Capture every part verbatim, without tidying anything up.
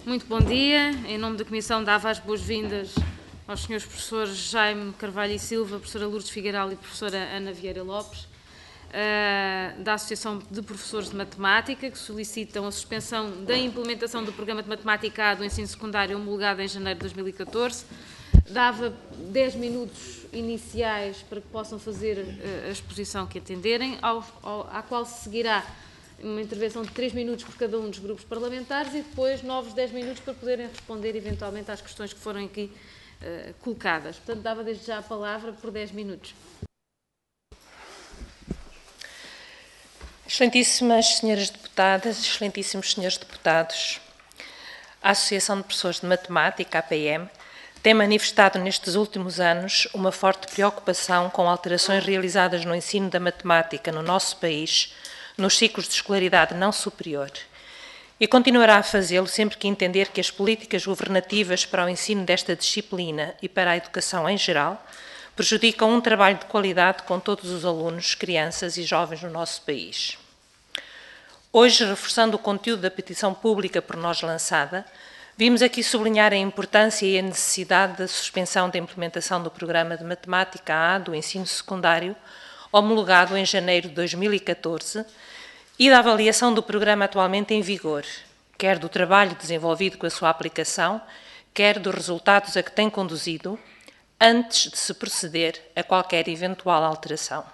Muito bom dia. Em nome da Comissão, dava as boas-vindas aos senhores professores Jaime Carvalho e Silva, professora Lourdes Figueiral e professora Ana Vieira Lopes, da Associação de Professores de Matemática, que solicitam a suspensão da implementação do Programa de Matemática A do ensino secundário homologado em janeiro de dois mil e catorze. Dava dez minutos iniciais para que possam fazer a exposição que atenderem, ao, ao, à qual se seguirá uma intervenção de três minutos por cada um dos grupos parlamentares e depois novos dez minutos para poderem responder eventualmente às questões que foram aqui uh, colocadas. Portanto, dava desde já a palavra por dez minutos. Excelentíssimas senhoras deputadas, excelentíssimos senhores deputados, a Associação de Professores de Matemática, A P M, tem manifestado nestes últimos anos uma forte preocupação com alterações realizadas no ensino da matemática no nosso país, nos ciclos de escolaridade não superior, e continuará a fazê-lo sempre que entender que as políticas governativas para o ensino desta disciplina e para a educação em geral prejudicam um trabalho de qualidade com todos os alunos, crianças e jovens no nosso país. Hoje, reforçando o conteúdo da petição pública por nós lançada, vimos aqui sublinhar a importância e a necessidade da suspensão da implementação do Programa de Matemática A do ensino secundário, homologado em janeiro de dois mil e catorze, e da avaliação do programa atualmente em vigor, quer do trabalho desenvolvido com a sua aplicação, quer dos resultados a que tem conduzido, antes de se proceder a qualquer eventual alteração.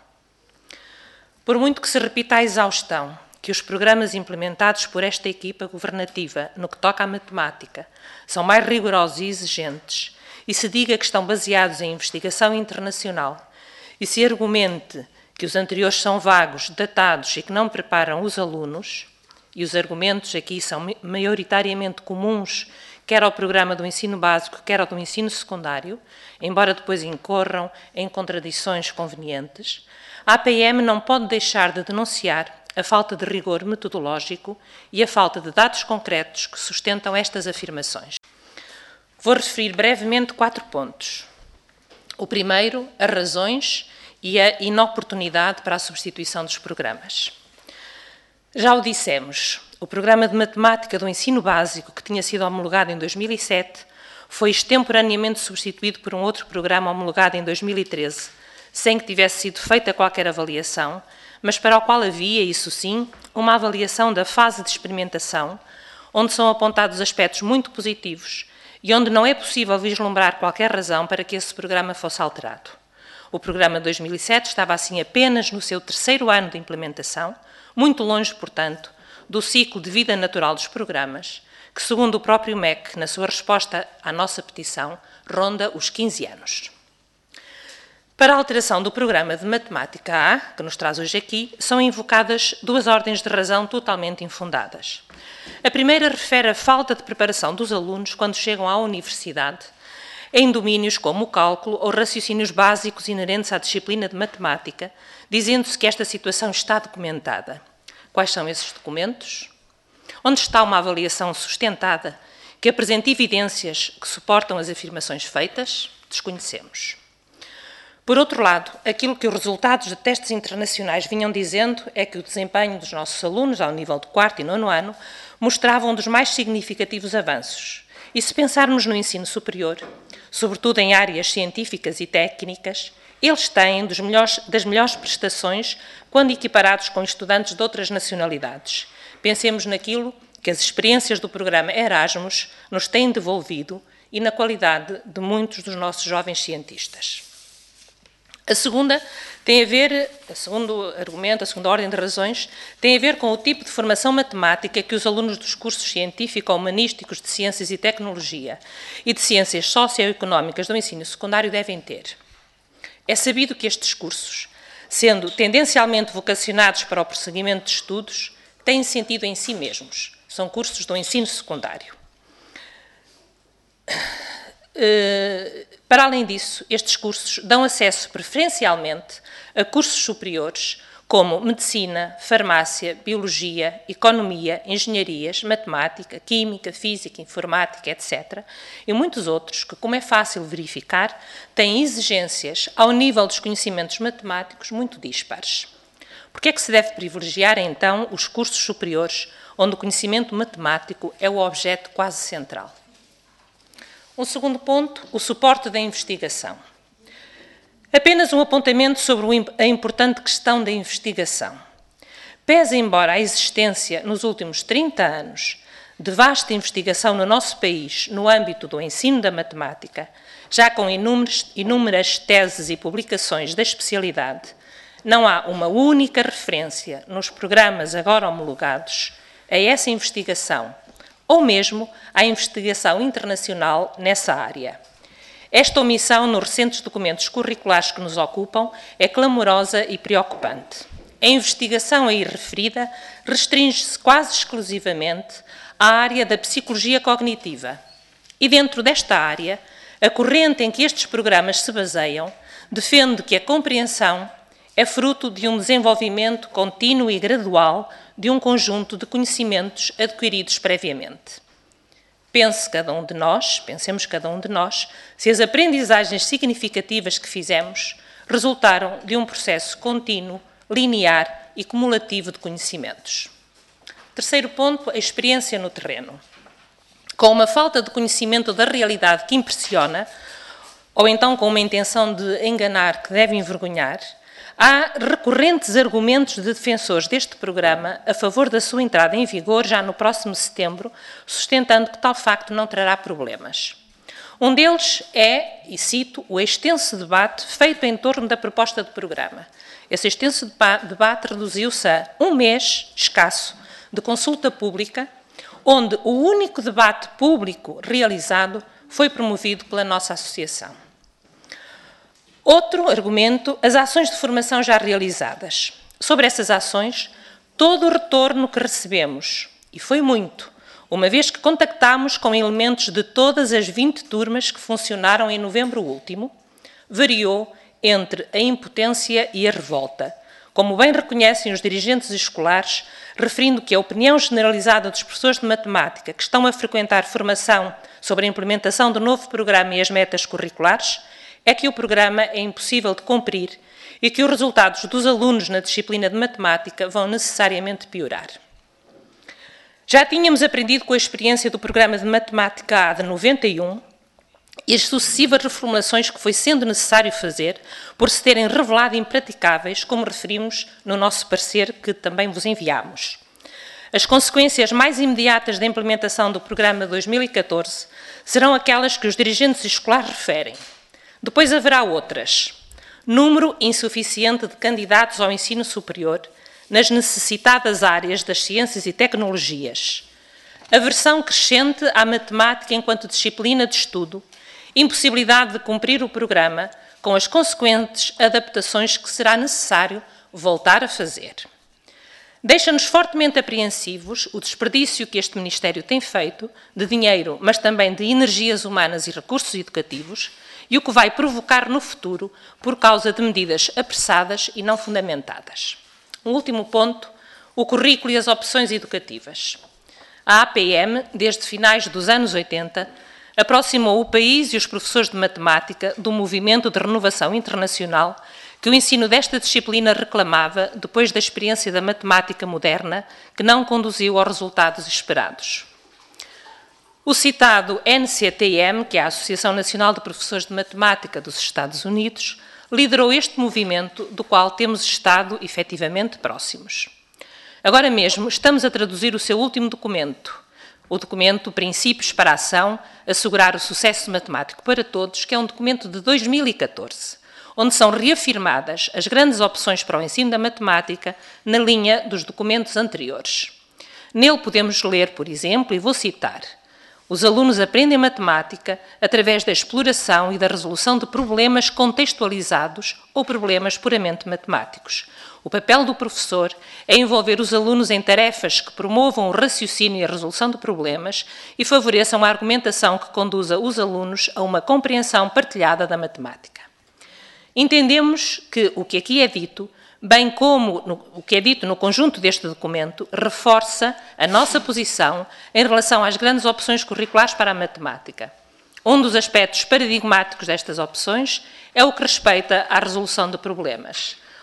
Por muito que se repita a exaustão que os programas implementados por esta equipa governativa no que toca à matemática são mais rigorosos e exigentes, e se diga que estão baseados em investigação internacional, e se argumente que os anteriores são vagos, datados e que não preparam os alunos, e os argumentos aqui são maioritariamente comuns, quer ao programa do ensino básico, quer ao do ensino secundário, embora depois incorram em contradições convenientes, a A P M não pode deixar de denunciar a falta de rigor metodológico e a falta de dados concretos que sustentam estas afirmações. Vou referir brevemente quatro pontos. O primeiro, as razões e a inoportunidade para a substituição dos programas. Já o dissemos, o Programa de Matemática do Ensino Básico, que tinha sido homologado em dois mil e sete, foi extemporaneamente substituído por um outro programa homologado em dois mil e treze, sem que tivesse sido feita qualquer avaliação, mas para o qual havia, isso sim, uma avaliação da fase de experimentação, onde são apontados aspectos muito positivos e onde não é possível vislumbrar qualquer razão para que esse programa fosse alterado. O programa de dois mil e sete estava assim apenas no seu terceiro ano de implementação, muito longe, portanto, do ciclo de vida natural dos programas, que, segundo o próprio M E C, na sua resposta à nossa petição, ronda os quinze anos. Para a alteração do Programa de Matemática A, que nos traz hoje aqui, são invocadas duas ordens de razão totalmente infundadas. A primeira refere à falta de preparação dos alunos quando chegam à universidade, em domínios como o cálculo ou raciocínios básicos inerentes à disciplina de matemática, dizendo-se que esta situação está documentada. Quais são esses documentos? Onde está uma avaliação sustentada que apresente evidências que suportam as afirmações feitas? Desconhecemos. Por outro lado, aquilo que os resultados de testes internacionais vinham dizendo é que o desempenho dos nossos alunos, ao nível do quarto e nono ano, mostrava um dos mais significativos avanços. E se pensarmos no ensino superior, sobretudo em áreas científicas e técnicas, eles têm dos melhores, das melhores prestações quando equiparados com estudantes de outras nacionalidades. Pensemos naquilo que as experiências do programa Erasmus nos têm devolvido e na qualidade de muitos dos nossos jovens cientistas. A segunda tem a ver, o segundo argumento, a segunda ordem de razões, tem a ver com o tipo de formação matemática que os alunos dos cursos científico-humanísticos de Ciências e Tecnologia e de Ciências Socioeconómicas do ensino secundário devem ter. É sabido que estes cursos, sendo tendencialmente vocacionados para o prosseguimento de estudos, têm sentido em si mesmos. São cursos do ensino secundário. Uh, para além disso, estes cursos dão acesso preferencialmente a cursos superiores como medicina, farmácia, biologia, economia, engenharias, matemática, química, física, informática, etcétera, e muitos outros que, como é fácil verificar, têm exigências ao nível dos conhecimentos matemáticos muito dispares. Por que é que se deve privilegiar, então, os cursos superiores, onde o conhecimento matemático é o objeto quase central? Um segundo ponto, o suporte da investigação. Apenas um apontamento sobre a importante questão da investigação. Pese embora a existência, nos últimos trinta anos, de vasta investigação no nosso país no âmbito do ensino da matemática, já com inúmeras, inúmeras teses e publicações da especialidade, não há uma única referência nos programas agora homologados a essa investigação, ou mesmo à investigação internacional nessa área. Esta omissão nos recentes documentos curriculares que nos ocupam é clamorosa e preocupante. A investigação aí referida restringe-se quase exclusivamente à área da psicologia cognitiva. E dentro desta área, a corrente em que estes programas se baseiam defende que a compreensão é fruto de um desenvolvimento contínuo e gradual de um conjunto de conhecimentos adquiridos previamente. Pense cada um de nós, pensemos cada um de nós, se as aprendizagens significativas que fizemos resultaram de um processo contínuo, linear e cumulativo de conhecimentos. Terceiro ponto, a experiência no terreno. Com uma falta de conhecimento da realidade que impressiona, ou então com uma intenção de enganar que deve envergonhar, há recorrentes argumentos de defensores deste programa a favor da sua entrada em vigor já no próximo setembro, sustentando que tal facto não trará problemas. Um deles é, e cito, o extenso debate feito em torno da proposta de programa. Esse extenso debate reduziu-se a um mês escasso de consulta pública, onde o único debate público realizado foi promovido pela nossa associação. Outro argumento, as ações de formação já realizadas. Sobre essas ações, todo o retorno que recebemos, e foi muito, uma vez que contactámos com elementos de todas as vinte turmas que funcionaram em novembro último, variou entre a impotência e a revolta, como bem reconhecem os dirigentes escolares, referindo que a opinião generalizada dos professores de matemática que estão a frequentar formação sobre a implementação do novo programa e as metas curriculares é que o programa é impossível de cumprir e que os resultados dos alunos na disciplina de matemática vão necessariamente piorar. Já tínhamos aprendido com a experiência do programa de matemática A de noventa e um e as sucessivas reformulações que foi sendo necessário fazer por se terem revelado impraticáveis, como referimos no nosso parecer que também vos enviámos. As consequências mais imediatas da implementação do programa dois mil e catorze serão aquelas que os dirigentes escolares referem. Depois haverá outras. Número insuficiente de candidatos ao ensino superior nas necessitadas áreas das ciências e tecnologias. Aversão crescente à matemática enquanto disciplina de estudo. Impossibilidade de cumprir o programa com as consequentes adaptações que será necessário voltar a fazer. Deixa-nos fortemente apreensivos o desperdício que este Ministério tem feito de dinheiro, mas também de energias humanas e recursos educativos, e o que vai provocar no futuro por causa de medidas apressadas e não fundamentadas. Um último ponto, o currículo e as opções educativas. A A P M, desde finais dos anos oitenta, aproximou o país e os professores de matemática do movimento de renovação internacional que o ensino desta disciplina reclamava depois da experiência da matemática moderna, que não conduziu aos resultados esperados. O citado N C T M, que é a Associação Nacional de Professores de Matemática dos Estados Unidos, liderou este movimento, do qual temos estado efetivamente próximos. Agora mesmo estamos a traduzir o seu último documento, o documento Princípios para a Ação, Assegurar o Sucesso Matemático para Todos, que é um documento de dois mil e catorze, onde são reafirmadas as grandes opções para o ensino da matemática na linha dos documentos anteriores. Nele podemos ler, por exemplo, e vou citar: os alunos aprendem matemática através da exploração e da resolução de problemas contextualizados ou problemas puramente matemáticos. O papel do professor é envolver os alunos em tarefas que promovam o raciocínio e a resolução de problemas e favoreçam a argumentação que conduza os alunos a uma compreensão partilhada da matemática. Entendemos que o que aqui é dito, bem como no, o que é dito no conjunto deste documento, reforça a nossa posição em relação às grandes opções curriculares para a matemática. Um dos aspectos paradigmáticos destas opções é o que respeita à resolução de problemas.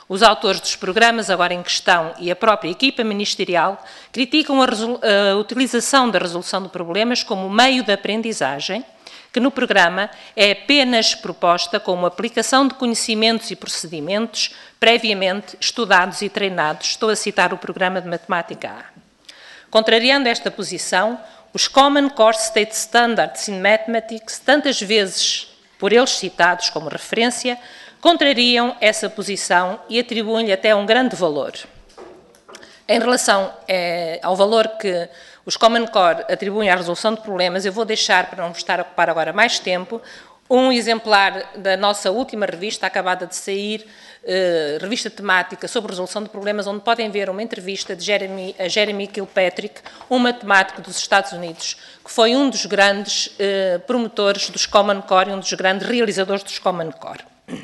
Os autores dos programas agora em questão e a própria equipa ministerial criticam a, a utilização da resolução de problemas como meio de aprendizagem, que no programa é apenas proposta como aplicação de conhecimentos e procedimentos previamente estudados e treinados. Estou a citar o programa de Matemática A. Contrariando esta posição, os Common Core State Standards in Mathematics, tantas vezes por eles citados como referência, contrariam essa posição e atribuem-lhe até um grande valor. Em relação eh, ao valor que os Common Core atribuem à resolução de problemas, eu vou deixar, para não vos estar a ocupar agora mais tempo, um exemplar da nossa última revista, acabada de sair, eh, revista temática sobre resolução de problemas, onde podem ver uma entrevista de Jeremy, a Jeremy Kilpatrick, um matemático dos Estados Unidos, que foi um dos grandes eh, promotores dos Common Core e um dos grandes realizadores dos Common Core.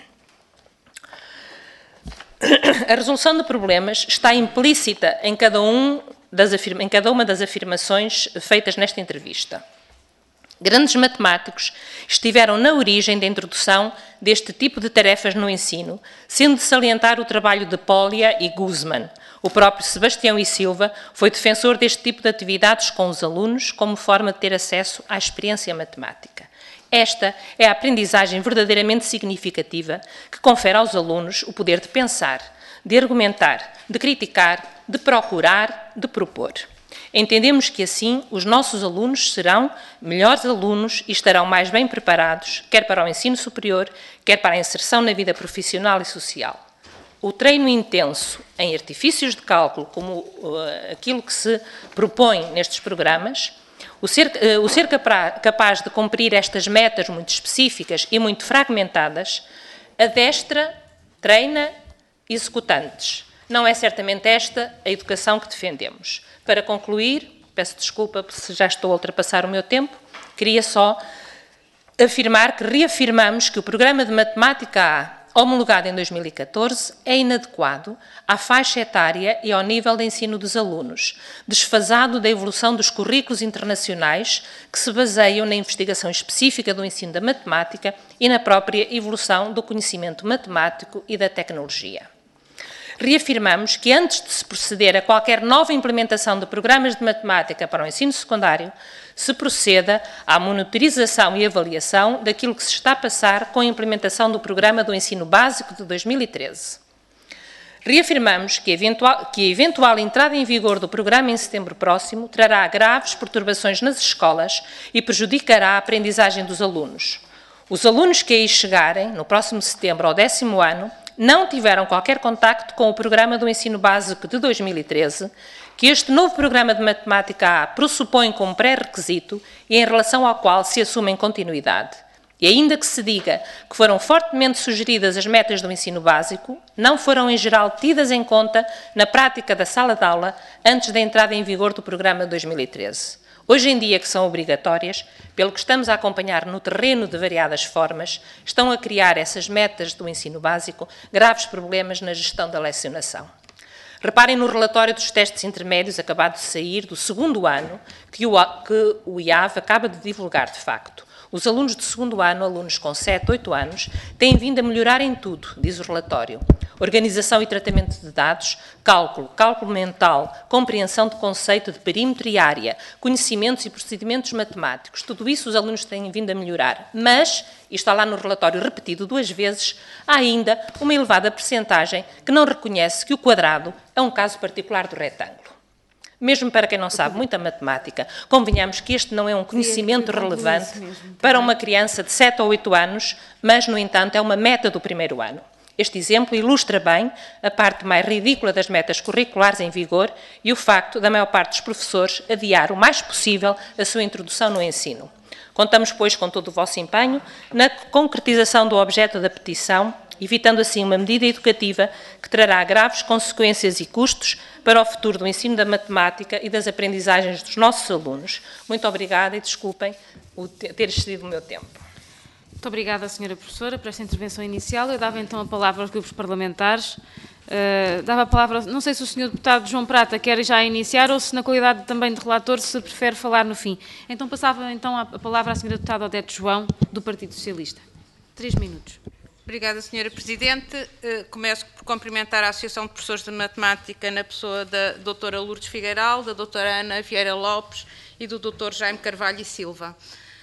A resolução de problemas está implícita em cada, um das afirma, em cada uma das afirmações feitas nesta entrevista. Grandes matemáticos estiveram na origem da introdução deste tipo de tarefas no ensino, sendo de salientar o trabalho de Polya e Guzman. O próprio Sebastião e Silva foi defensor deste tipo de atividades com os alunos como forma de ter acesso à experiência matemática. Esta é a aprendizagem verdadeiramente significativa que confere aos alunos o poder de pensar, de argumentar, de criticar, de procurar, de propor. Entendemos que assim os nossos alunos serão melhores alunos e estarão mais bem preparados, quer para o ensino superior, quer para a inserção na vida profissional e social. O treino intenso em artifícios de cálculo, como uh, aquilo que se propõe nestes programas, O ser, o ser capaz de cumprir estas metas muito específicas e muito fragmentadas, adestra, treina executantes. Não é certamente esta a educação que defendemos. Para concluir, peço desculpa se já estou a ultrapassar o meu tempo, queria só afirmar que reafirmamos que o programa de Matemática A, homologado em dois mil e catorze, é inadequado à faixa etária e ao nível de ensino dos alunos, desfasado da evolução dos currículos internacionais que se baseiam na investigação específica do ensino da matemática e na própria evolução do conhecimento matemático e da tecnologia. Reafirmamos que antes de se proceder a qualquer nova implementação de programas de matemática para o ensino secundário, se proceda à monitorização e avaliação daquilo que se está a passar com a implementação do programa do ensino básico de dois mil e treze. Reafirmamos que a, eventual, que a eventual entrada em vigor do programa em setembro próximo trará graves perturbações nas escolas e prejudicará a aprendizagem dos alunos. Os alunos que aí chegarem, no próximo setembro ao décimo ano, não tiveram qualquer contacto com o programa do ensino básico de dois mil e treze, que este novo programa de Matemática A pressupõe como pré-requisito e em relação ao qual se assume em continuidade. E ainda que se diga que foram fortemente sugeridas as metas do ensino básico, não foram em geral tidas em conta na prática da sala de aula antes da entrada em vigor do programa de dois mil e treze. Hoje em dia, que são obrigatórias, pelo que estamos a acompanhar no terreno de variadas formas, estão a criar essas metas do ensino básico graves problemas na gestão da lecionação. Reparem no relatório dos testes intermédios acabado de sair do segundo ano, que o, que o I A V acaba de divulgar de facto. Os alunos de segundo ano, alunos com sete, oito anos, têm vindo a melhorar em tudo, diz o relatório. Organização e tratamento de dados, cálculo, cálculo mental, compreensão de conceito de perímetro e área, conhecimentos e procedimentos matemáticos, tudo isso os alunos têm vindo a melhorar. Mas, e está lá no relatório repetido duas vezes, há ainda uma elevada percentagem que não reconhece que o quadrado é um caso particular do retângulo. Mesmo para quem não sabe muita matemática, convenhamos que este não é um conhecimento relevante para uma criança de sete ou oito anos, mas, no entanto, é uma meta do primeiro ano. Este exemplo ilustra bem a parte mais ridícula das metas curriculares em vigor e o facto da maior parte dos professores adiar o mais possível a sua introdução no ensino. Contamos, pois, com todo o vosso empenho na concretização do objeto da petição, evitando assim uma medida educativa que trará graves consequências e custos para o futuro do ensino da matemática e das aprendizagens dos nossos alunos. Muito obrigada e desculpem o ter excedido o meu tempo. Muito obrigada, senhora professora, por esta intervenção inicial. Eu dava então a palavra aos grupos parlamentares. Uh, dava a palavra, não sei se o senhor deputado João Prata quer já iniciar ou se na qualidade também de relator se prefere falar no fim. Então passava então a, a palavra à senhora deputada Odete João, do Partido Socialista. Três minutos. Obrigada, senhora Presidente. Começo por cumprimentar a Associação de Professores de Matemática na pessoa da doutora Lourdes Figueiral, da doutora Ana Vieira Lopes e do doutor Jaime Carvalho e Silva.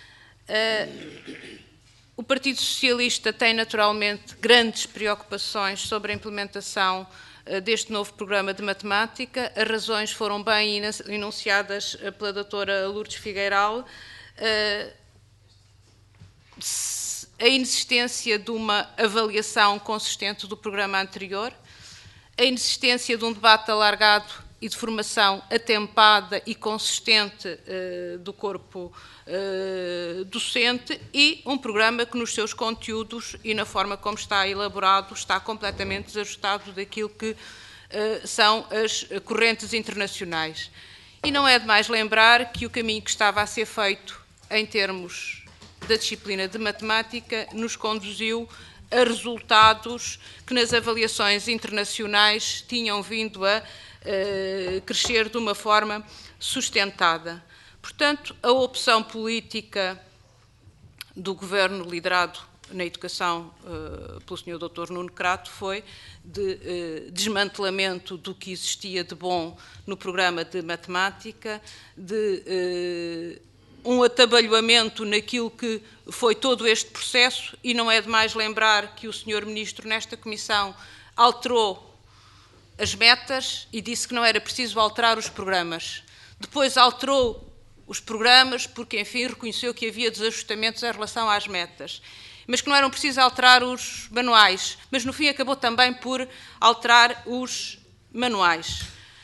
O Partido Socialista tem naturalmente grandes preocupações sobre a implementação deste novo programa de matemática. As razões foram bem enunciadas pela doutora Lourdes Figueiral. A inexistência de uma avaliação consistente do programa anterior, a inexistência de um debate alargado e de formação atempada e consistente uh, do corpo uh, docente e um programa que nos seus conteúdos e na forma como está elaborado está completamente desajustado daquilo que uh, são as correntes internacionais. E não é demais lembrar que o caminho que estava a ser feito em termos da disciplina de matemática nos conduziu a resultados que nas avaliações internacionais tinham vindo a uh, crescer de uma forma sustentada. Portanto, a opção política do governo liderado na educação uh, pelo senhor doutor Nuno Crato foi de uh, desmantelamento do que existia de bom no programa de matemática, de uh, um atabalhoamento naquilo que foi todo este processo, e não é demais lembrar que o senhor Ministro, nesta Comissão, alterou as metas e disse que não era preciso alterar os programas. Depois alterou os programas porque, enfim, reconheceu que havia desajustamentos em relação às metas, mas que não eram preciso alterar os manuais, mas no fim acabou também por alterar os manuais.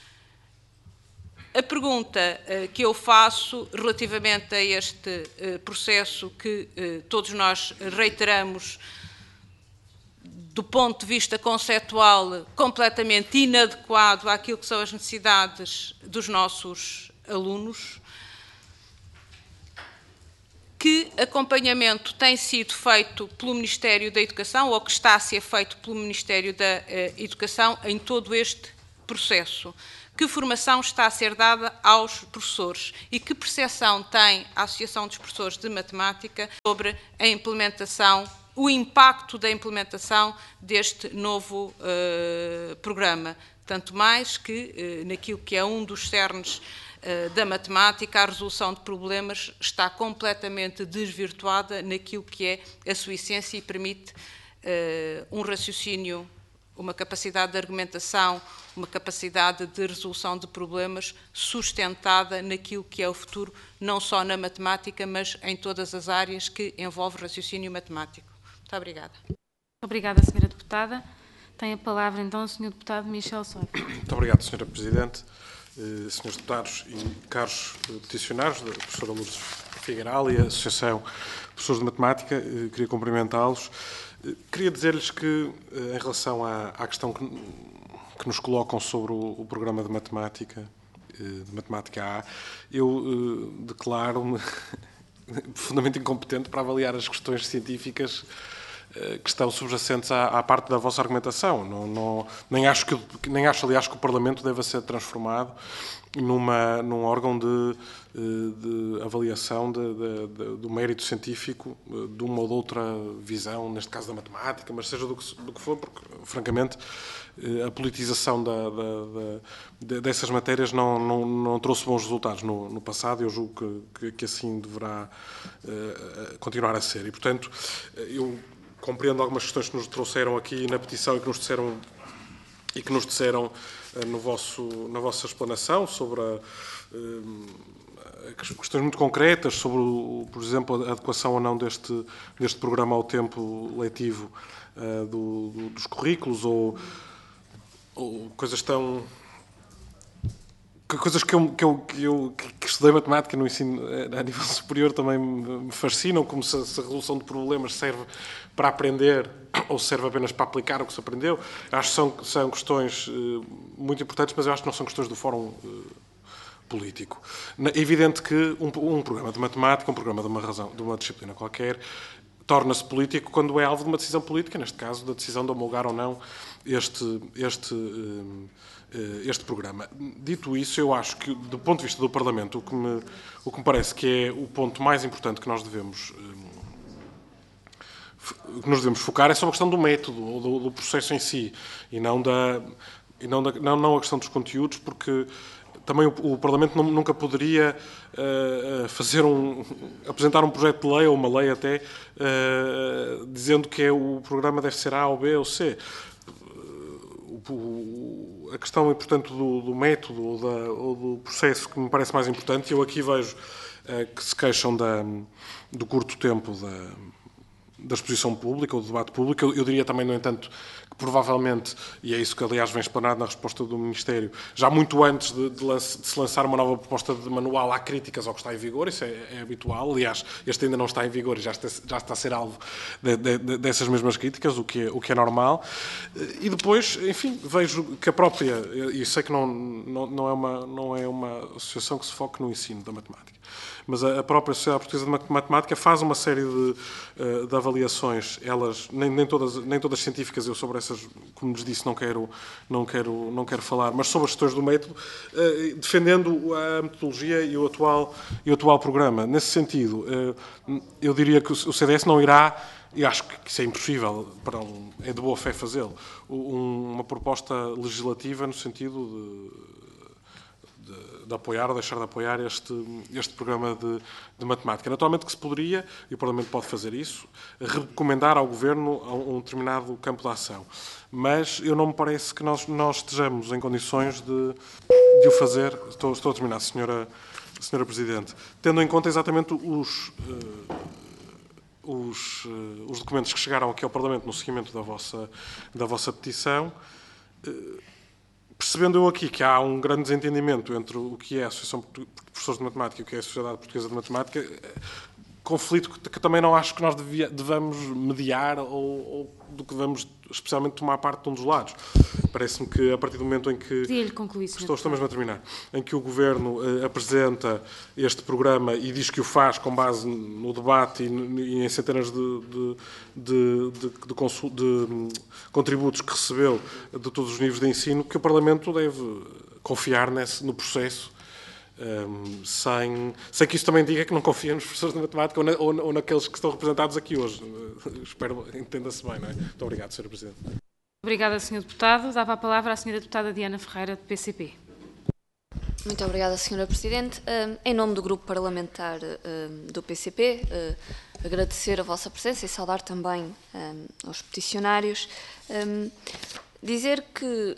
A pergunta uh, que eu faço relativamente a este uh, processo que uh, todos nós reiteramos do ponto de vista conceptual completamente inadequado àquilo que são as necessidades dos nossos alunos, que acompanhamento tem sido feito pelo Ministério da Educação ou que está a ser feito pelo Ministério da uh, Educação em todo este processo? Que formação está a ser dada aos professores e que percepção tem a Associação dos Professores de Matemática sobre a implementação, o impacto da implementação deste novo uh, programa? Tanto mais que, uh, naquilo que é um dos cernes uh, da matemática, a resolução de problemas está completamente desvirtuada naquilo que é a sua essência e permite uh, um raciocínio, uma capacidade de argumentação, uma capacidade de resolução de problemas sustentada naquilo que é o futuro, não só na matemática, mas em todas as áreas que envolvem raciocínio matemático. Muito obrigada. Obrigada, senhora Deputada. Tem a palavra, então, o senhor Deputado Michel Soares. Muito obrigado, senhora Presidente, eh, senhores Deputados e caros peticionários, da professora Lourdes Figueiral e a Associação de Professores de Matemática. Eh, queria cumprimentá-los. Eh, queria dizer-lhes que, eh, em relação à, à questão que, que nos colocam sobre o, o programa de matemática, eh, de matemática A, eu eh, declaro-me profundamente incompetente para avaliar as questões científicas que estão subjacentes à, à parte da vossa argumentação. Não, não, nem, acho que, nem acho, aliás, que o Parlamento deva ser transformado numa, num órgão de, de avaliação de, de, de, do mérito científico de uma ou de outra visão, neste caso da matemática, mas seja do que, do que for, porque, francamente, a politização da, da, da, dessas matérias não, não, não trouxe bons resultados no, no passado e eu julgo que, que assim deverá uh, continuar a ser. E, portanto, eu compreendo algumas questões que nos trouxeram aqui na petição e que nos disseram, e que nos disseram uh, no vosso, na vossa explanação sobre a, uh, questões muito concretas sobre, o, por exemplo, a adequação ou não deste, deste programa ao tempo letivo uh, do, do, dos currículos ou, ou coisas tão... Coisas que eu, que, eu, que, eu, que estudei matemática no ensino a nível superior também me fascinam, como se, se a resolução de problemas serve para aprender ou serve apenas para aplicar o que se aprendeu. Acho que são, são questões uh, muito importantes, mas eu acho que não são questões do fórum uh, político. É evidente que um, um programa de matemática, um programa de uma, razão, de uma disciplina qualquer, torna-se político quando é alvo de uma decisão política, neste caso, da decisão de homologar ou não este... este uh, este programa. Dito isso, eu acho que, do ponto de vista do Parlamento, o que me, o que me parece que é o ponto mais importante que nós devemos um, que nos devemos focar é sobre a questão do método, ou do, do processo em si, e não, da, e não, da, não, não a questão dos conteúdos, porque também o, o Parlamento não, nunca poderia uh, fazer um, apresentar um projeto de lei, ou uma lei até, uh, dizendo que é, o programa deve ser A ou B ou C. O, o, a questão, portanto, do, do método ou, da, ou do processo que me parece mais importante, eu aqui vejo uh, que se queixam da, do curto tempo da, da exposição pública ou do debate público. Eu, eu diria também, no entanto, que provavelmente, e é isso que aliás vem explanado na resposta do Ministério, já muito antes de, de, lance, de se lançar uma nova proposta de manual, há críticas ao que está em vigor, isso é, é habitual. Aliás, este ainda não está em vigor e já está, já está a ser alvo de, de, de, dessas mesmas críticas, o que, é, o que é normal. E depois, enfim, vejo que a própria, e sei que não, não, não, é uma, não é uma associação que se foque no ensino da matemática, mas a própria Sociedade Portuguesa de Matemática faz uma série de, de avaliações, elas, nem, nem, todas, nem todas científicas, eu sobre essas, como lhes disse, não quero, não quero, não quero falar, mas sobre as questões do método, defendendo a metodologia e o atual, e o atual programa. Nesse sentido, eu diria que o C D S não irá, e acho que isso é impossível, para um, é de boa fé fazê-lo, uma proposta legislativa no sentido de De, de apoiar ou deixar de apoiar este, este programa de, de matemática. Naturalmente que se poderia, e o Parlamento pode fazer isso, recomendar ao Governo um, um determinado campo de ação. Mas eu não me parece que nós, nós estejamos em condições de, de o fazer. Estou, estou a terminar, senhora, senhora Presidente. Tendo em conta exatamente os, uh, os, uh, os documentos que chegaram aqui ao Parlamento no seguimento da vossa, da vossa petição, uh, percebendo eu aqui que há um grande desentendimento entre o que é a Associação de Professores de Matemática e o que é a Sociedade Portuguesa de Matemática, conflito que, que também não acho que nós devia, devamos mediar ou, ou do que devemos especialmente tomar parte de um dos lados. Parece-me que a partir do momento em que... Pedia-lhe concluir, senhor Estou, estou mesmo a terminar. Em que o Governo eh, apresenta este programa e diz que o faz com base no debate e, e em centenas de, de, de, de, de, consul, de contributos que recebeu de todos os níveis de ensino, que o Parlamento deve confiar nesse, no processo, um, sem, sem que isso também diga que não confia nos professores de matemática ou, na, ou, ou naqueles que estão representados aqui hoje. Espero que entenda-se bem, não é? Muito obrigado, senhora Presidente. Obrigada, senhor Deputado. Dava a palavra à senhora Deputada Diana Ferreira, do P C P. Muito obrigada, senhora Presidente. Em nome do Grupo Parlamentar do P C P, agradecer a vossa presença e saudar também aos peticionários. Dizer que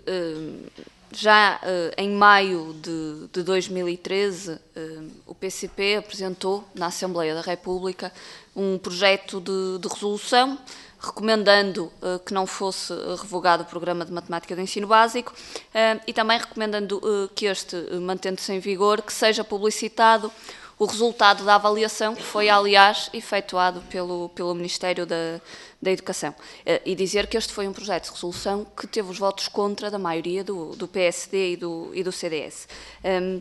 já em maio de, de dois mil e treze, o P C P apresentou na Assembleia da República um projeto de, de resolução recomendando uh, que não fosse revogado o Programa de Matemática do Ensino Básico uh, e também recomendando uh, que este, uh, mantendo-se em vigor, que seja publicitado o resultado da avaliação que foi, aliás, efetuado pelo, pelo Ministério da, da Educação. Uh, e dizer que este foi um projeto de resolução que teve os votos contra da maioria do, do P S D e do, e do C D S. Um,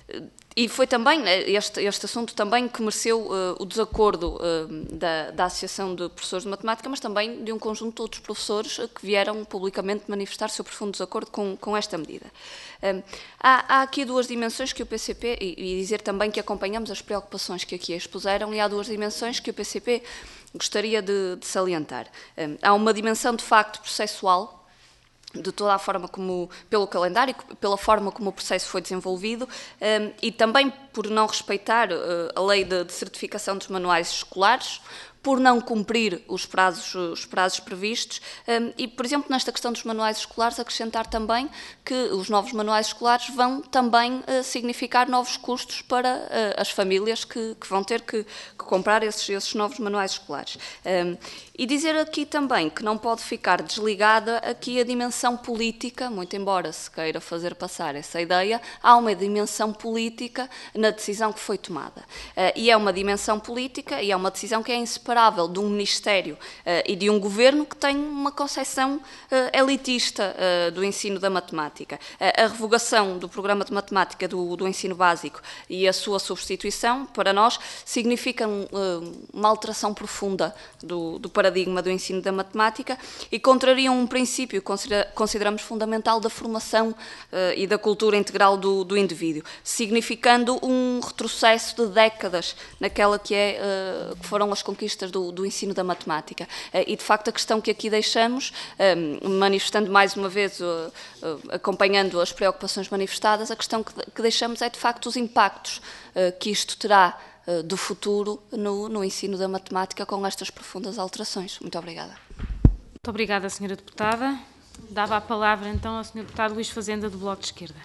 E foi também, este, este assunto também que mereceu uh, o desacordo uh, da, da Associação de Professores de Matemática, mas também de um conjunto de outros professores uh, que vieram publicamente manifestar seu profundo desacordo com, com esta medida. Um, há, há aqui duas dimensões que o P C P, e, e dizer também que acompanhamos as preocupações que aqui expuseram, e há duas dimensões que o P C P gostaria de, de salientar. Um, há uma dimensão de facto processual, de toda a forma como, pelo calendário, pela forma como o processo foi desenvolvido um, e também por não respeitar uh, a lei de, de certificação dos manuais escolares, por não cumprir os prazos, os prazos previstos um, e, por exemplo, nesta questão dos manuais escolares, acrescentar também que os novos manuais escolares vão também uh, significar novos custos para uh, as famílias que, que vão ter que, que comprar esses, esses novos manuais escolares. Um, e dizer aqui também que não pode ficar desligada aqui a dimensão política, muito embora se queira fazer passar essa ideia, há uma dimensão política na decisão que foi tomada. Uh, e é uma dimensão política e é uma decisão que é inseparável de um Ministério uh, e de um Governo que tem uma concepção uh, elitista uh, do ensino da matemática. Uh, a revogação do Programa de Matemática do, do ensino básico e a sua substituição, para nós, significam uh, uma alteração profunda do, do paradigma do ensino da matemática e contrariam um princípio que considera, consideramos fundamental da formação uh, e da cultura integral do, do indivíduo, significando um retrocesso de décadas naquela que, é, uh, que foram as conquistas especialistas do, do ensino da matemática. E, de facto, a questão que aqui deixamos, manifestando mais uma vez, acompanhando as preocupações manifestadas, a questão que deixamos é, de facto, os impactos que isto terá do futuro no, no ensino da matemática com estas profundas alterações. Muito obrigada. Muito obrigada, senhora Deputada. Dava a palavra, então, ao senhor Deputado Luís Fazenda, do Bloco de Esquerda.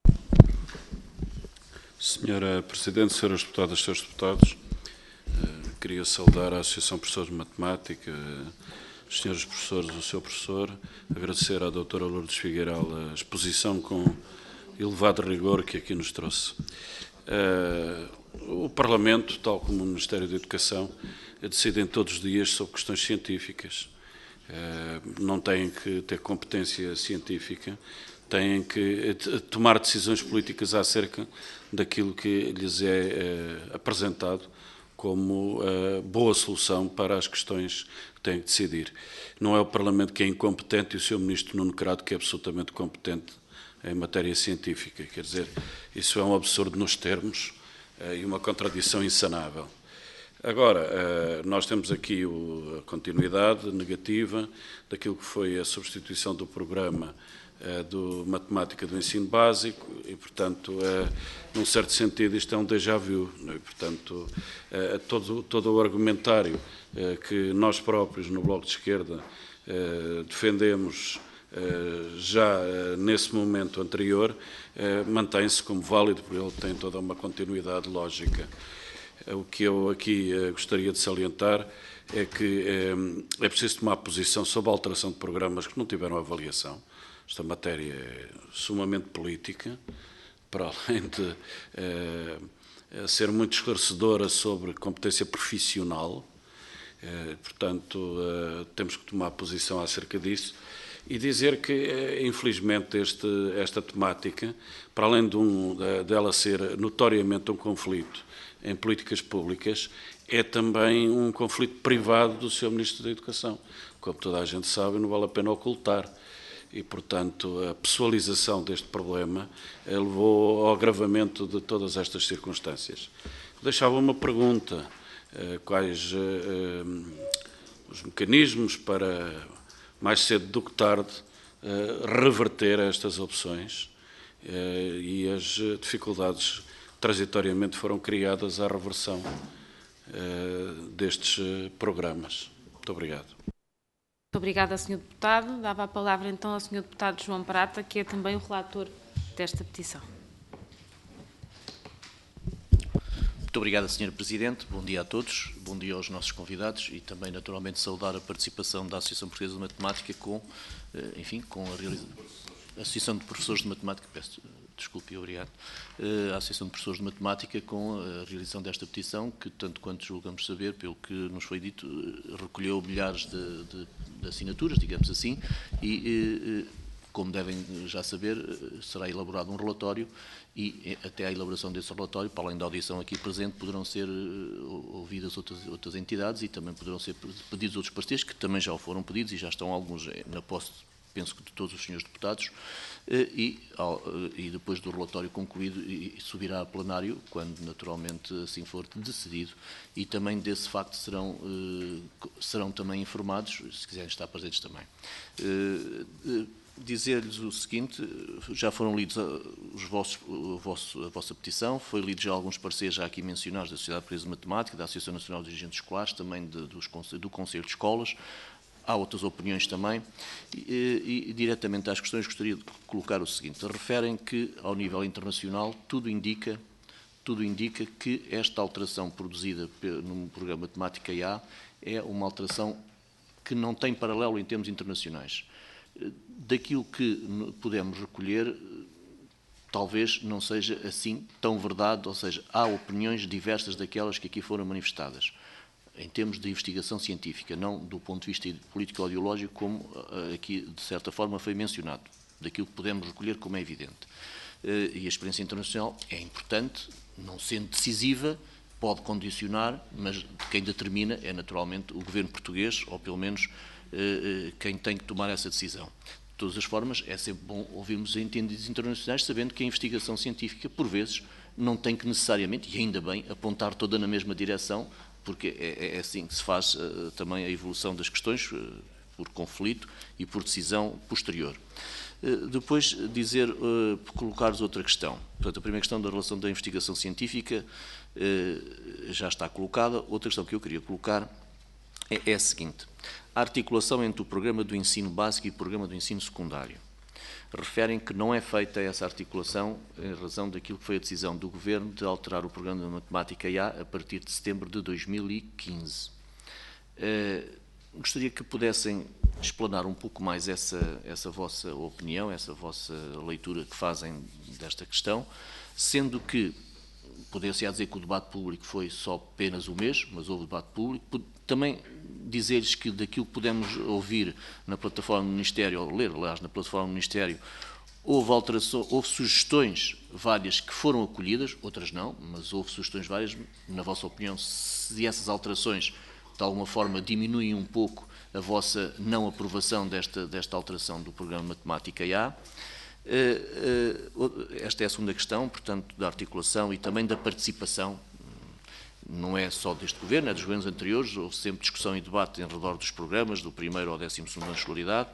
Senhora Presidente, senhoras Deputadas, senhores Deputados, queria saudar a Associação de Professores de Matemática, os senhores professores, o seu professor, agradecer à doutora Lourdes Figueiral a exposição com elevado rigor que aqui nos trouxe. O Parlamento, tal como o Ministério da Educação, decidem todos os dias sobre questões científicas. Não têm que ter competência científica, têm que tomar decisões políticas acerca daquilo que lhes é apresentado como boa solução para as questões que têm que decidir. Não é o Parlamento que é incompetente e o seu Ministro Nuno Crato que é absolutamente competente em matéria científica. Quer dizer, isso é um absurdo nos termos e uma contradição insanável. Agora, nós temos aqui a continuidade negativa daquilo que foi a substituição do programa do Matemática do Ensino Básico e, portanto, num certo sentido, isto é um déjà vu. E, portanto, todo, todo o argumentário que nós próprios, no Bloco de Esquerda, defendemos já nesse momento anterior, mantém-se como válido, porque ele tem toda uma continuidade lógica. O que eu aqui gostaria de salientar é que é preciso tomar posição sobre a alteração de programas que não tiveram avaliação. Esta matéria é sumamente política, para além de eh, ser muito esclarecedora sobre competência profissional. Eh, portanto, eh, temos que tomar posição acerca disso e dizer que, eh, infelizmente, este, esta temática, para além de um, de, dela ser notoriamente um conflito em políticas públicas, é também um conflito privado do seu Ministro da Educação. Como toda a gente sabe, não vale a pena ocultar. E, portanto, a pessoalização deste problema levou ao agravamento de todas estas circunstâncias. Deixava uma pergunta, quais os mecanismos para, mais cedo do que tarde, reverter estas opções e as dificuldades transitoriamente foram criadas à reversão destes programas. Muito obrigado. Muito obrigada, senhor Deputado. Dava a palavra então ao senhor Deputado João Prata, que é também o relator desta petição. Muito obrigada, senhora Presidente. Bom dia a todos. Bom dia aos nossos convidados e também, naturalmente, saudar a participação da Associação Portuguesa de Matemática com, enfim, com a realização... A Associação de Professores de Matemática, peço desculpe e obrigado, a Associação de Professores de Matemática com a realização desta petição, que, tanto quanto julgamos saber, pelo que nos foi dito, recolheu milhares de, de, de assinaturas, digamos assim, e, como devem já saber, será elaborado um relatório e, até à elaboração desse relatório, para além da audição aqui presente, poderão ser ouvidas outras, outras entidades e também poderão ser pedidos outros pareceres, que também já o foram pedidos e já estão alguns na posse, penso que de todos os senhores deputados, e, e depois do relatório concluído subirá a plenário, quando naturalmente assim for decidido, e também desse facto serão, serão também informados, se quiserem estar presentes também. Dizer-lhes o seguinte, já foram lidos os vossos, o vosso, a vossa petição, foi lido já alguns pareceres já aqui mencionados da Sociedade Portuguesa de Matemática, da Associação Nacional de Dirigentes Escolares, também de, dos, do Conselho de Escolas. Há outras opiniões também, e, e, e diretamente às questões gostaria de colocar o seguinte, referem que ao nível internacional tudo indica, tudo indica que esta alteração produzida no programa de Matemática I A é uma alteração que não tem paralelo em termos internacionais. Daquilo que podemos recolher, talvez não seja assim tão verdade, ou seja, há opiniões diversas daquelas que aqui foram manifestadas, em termos de investigação científica, não do ponto de vista político-ideológico, como aqui, de certa forma, foi mencionado, daquilo que podemos recolher como é evidente. E a experiência internacional é importante, não sendo decisiva, pode condicionar, mas quem determina é, naturalmente, o governo português, ou pelo menos quem tem que tomar essa decisão. De todas as formas, é sempre bom ouvirmos entendidos internacionais, sabendo que a investigação científica, por vezes, não tem que necessariamente, e ainda bem, apontar toda na mesma direção, porque é, é assim que se faz uh, também a evolução das questões, uh, por conflito e por decisão posterior. Uh, depois dizer, uh, colocar-vos outra questão. Portanto, a primeira questão da relação da investigação científica uh, já está colocada. Outra questão que eu queria colocar é, é a seguinte. A articulação entre o programa do ensino básico e o programa do ensino secundário. Referem que não é feita essa articulação em razão daquilo que foi a decisão do Governo de alterar o programa de Matemática I A a partir de setembro de dois mil e quinze. Uh, gostaria que pudessem explanar um pouco mais essa, essa vossa opinião, essa vossa leitura que fazem desta questão, sendo que, poder-se dizer que o debate público foi só apenas um mês, mas houve debate público, também dizer-lhes que daquilo que pudemos ouvir na plataforma do Ministério, ou ler, aliás, na plataforma do Ministério, houve, alteração, houve sugestões várias que foram acolhidas, outras não, mas houve sugestões várias. Na vossa opinião, se essas alterações de alguma forma diminuem um pouco a vossa não aprovação desta, desta alteração do programa de Matemática I A. Esta é a segunda questão, portanto, da articulação e também da participação. Não é só deste Governo, é dos governos anteriores, houve sempre discussão e debate em redor dos programas, do primeiro ao décimo segundo ano de escolaridade,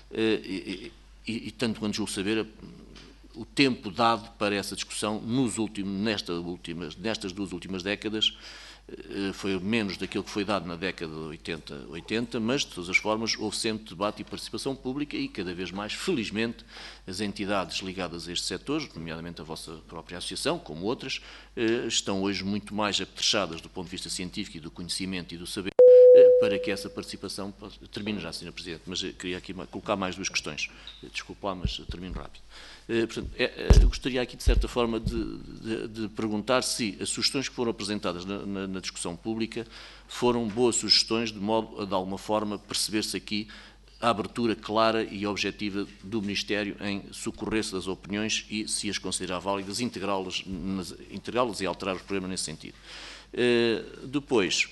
e, e, e tanto quanto julgo saber, o tempo dado para essa discussão nos últimos, nesta últimas, nestas duas últimas décadas foi menos daquilo que foi dado na década de oitenta, oitenta, mas, de todas as formas, houve sempre debate e participação pública e, cada vez mais, felizmente, as entidades ligadas a estes setores, nomeadamente a vossa própria associação, como outras, estão hoje muito mais apetrechadas do ponto de vista científico e do conhecimento e do saber para que essa participação... Termino já, senhora Presidente, mas queria aqui colocar mais duas questões. Desculpe lá, mas termino rápido. Portanto, eu gostaria aqui, de certa forma, de, de, de perguntar se as sugestões que foram apresentadas na, na, na discussão pública foram boas sugestões, de modo a, de alguma forma, perceber-se aqui a abertura clara e objetiva do Ministério em socorrer-se das opiniões e, se as considerar válidas, integrá-las integrá-las e alterar o programa nesse sentido. Uh, depois...